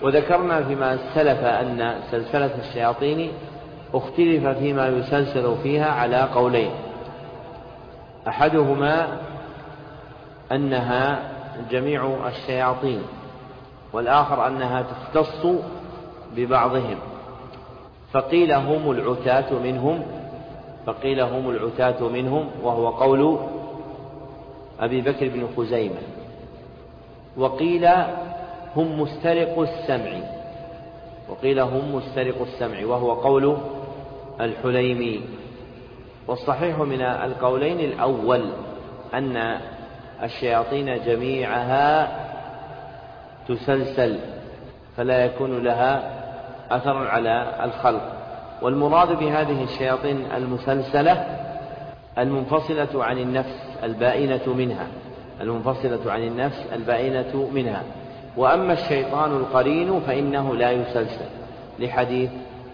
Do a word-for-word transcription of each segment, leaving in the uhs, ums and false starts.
وذكرنا فيما سلف أن سلسلة الشياطين اختلف فيما يسلسل فيها على قولين: أحدهما أنها جميع الشياطين، والآخر أنها تختص ببعضهم. فقيل هم العتاة منهم فقيل هم العتاة منهم وهو قول أبي بكر بن خزيمة. وقيل هم مسترق السمع وقيل هم مسترق السمع وهو قول الحليمي. والصحيح من القولين الأول أن الشياطين جميعها تسلسل فلا يكون لها أثر على الخلق، والمراد بهذه الشياطين المسلسلة المنفصلة عن النفس البائنة منها المنفصلة عن النفس البائنة منها. وأما الشيطان القرين فإنه لا يسلسل لحديث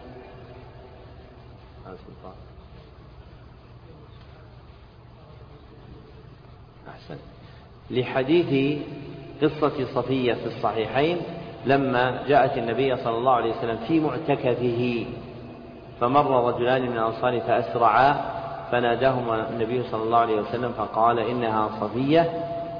أحسن لحديث قصة صفية في الصحيحين لما جاءت النبي صلى الله عليه وسلم في معتكفه، فمر رجلان من الأنصار فأسرعا فناداهما النبي صلى الله عليه وسلم فقال: إنها صفية.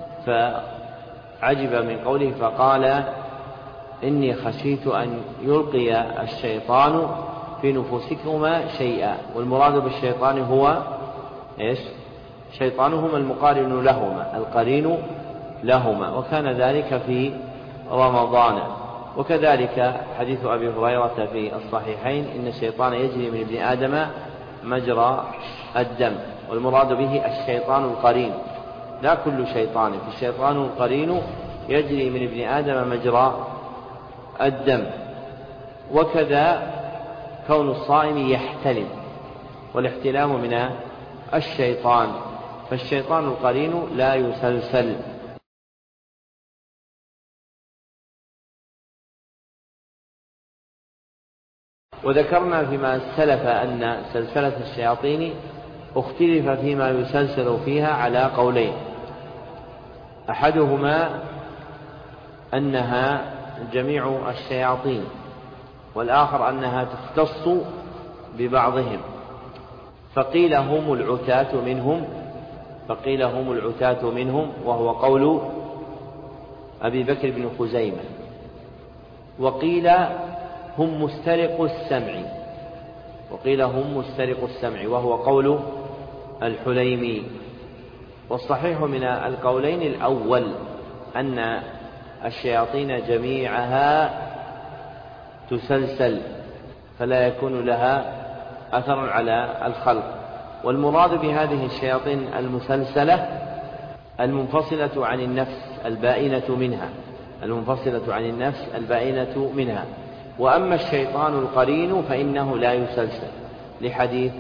فعجب من قوله فقال: إني خشيت أن يلقي الشيطان في نفوسكما شيئا. والمراد بالشيطان هو إيش؟ شيطانهما المقارن لهما القرين لهما، وكان ذلك في رمضان. وكذلك حديث أبي هريرة في الصحيحين: إن الشيطان يجري من ابن آدم مجرى الدم. والمراد به الشيطان القرين، لا كل شيطان، فالشيطان القرين يجري من ابن آدم مجرى الدم. وكذا كون الصائم يحتلم، والاحتلام من الشيطان، فالشيطان القرين لا يسلسل. وذكرنا فيما سلف أن سلسلة الشياطين اختلف فيما يسلسل فيها على قولين: أحدهما أنها جميع الشياطين، والآخر أنها تختص ببعضهم. فقيل هم العتاة منهم فقيل هم العتاة منهم وهو قول أبي بكر بن خزيمة. وقيل هم مسترق السمع وقيل هم مسترق السمع وهو قول الحليمي. والصحيح من القولين الأول أن الشياطين جميعها تسلسل فلا يكون لها أثر على الخلق، والمراد بهذه الشياطين المسلسلة المنفصلة عن النفس البائنة منها المنفصلة عن النفس البائنة منها. وأما الشيطان القرين فإنه لا يسلسل لحديث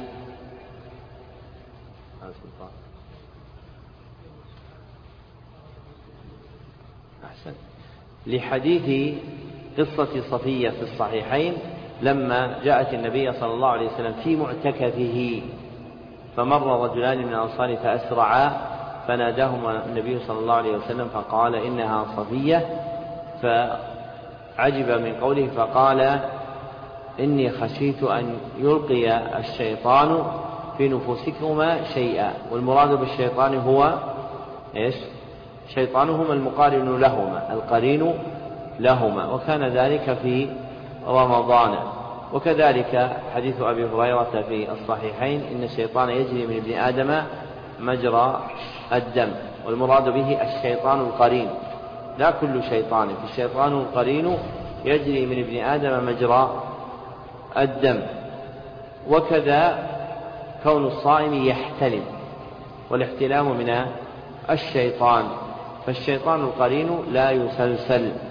أحسن لحديث قصة صفية في الصحيحين لما جاءت النبي صلى الله عليه وسلم في معتكفه، فمر رجلان من الأنصار فأسرعا فناداهما النبي صلى الله عليه وسلم فقال: إنها صفية. فعجب من قوله فقال: إني خشيت أن يلقي الشيطان في نفوسكما شيئا. والمراد بالشيطان هو إيش؟ شيطانهما المقارن لهما القرين لهما، وكان ذلك في رمضان. وكذلك حديث أبي هريرة في الصحيحين: إن الشيطان يجري من ابن آدم مجرى الدم. والمراد به الشيطان القرين، لا كل شيطان، فالشيطان القرين يجري من ابن آدم مجرى الدم. وكذا كون الصائم يحتلم، والاحتلام من الشيطان، فالشيطان القرين لا يسلسل.